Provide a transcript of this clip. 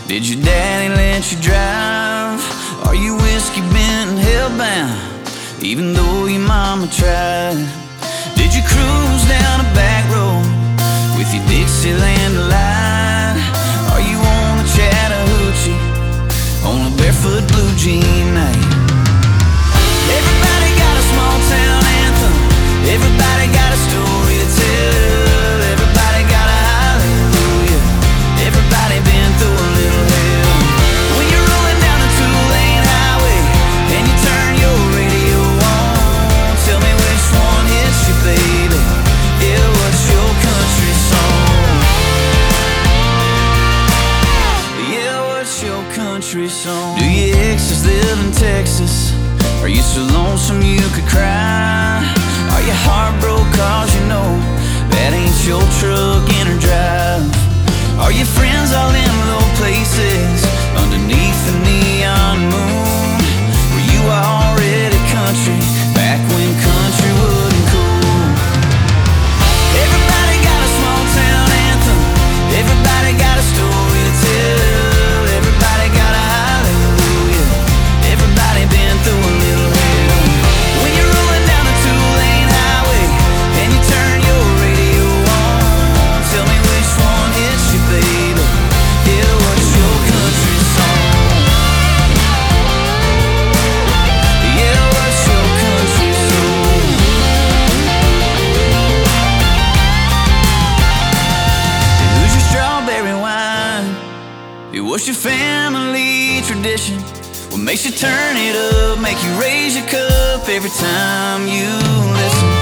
Did your daddy let you drive? Are you whiskey bent and hellbound, even though your mama tried? Did you cruise down a back road with your Dixieland delight? Are you on the Chattahoochee on a barefoot blue jean night? Everybody got a small town anthem, everybody got a story to tell, everybody got a hallelujah, everybody been through a little hell. When you're rolling down a two-lane highway and you turn your radio on, tell me which one hits you, baby. Yeah, what's your country song? Yeah, what's your country song? Do your exes live in Texas? Are you so lonesome you could cry? Are you heartbroken cause you know that ain't your truck in her drive? Are your friends all in low places underneath the neon moon? Were you already country back when country wasn't cool? Everybody got a small town anthem, everybody got a story to tell, everybody got a hallelujah, everybody been through a little hell. When you're rolling down a two-lane highway and you turn your radio on, tell me which one hits you, baby. Yeah, what's your country song? Yeah, what's your country song? Who's your strawberry wine? What's your family tradition? What makes you turn it up, make you raise your cup every time you listen?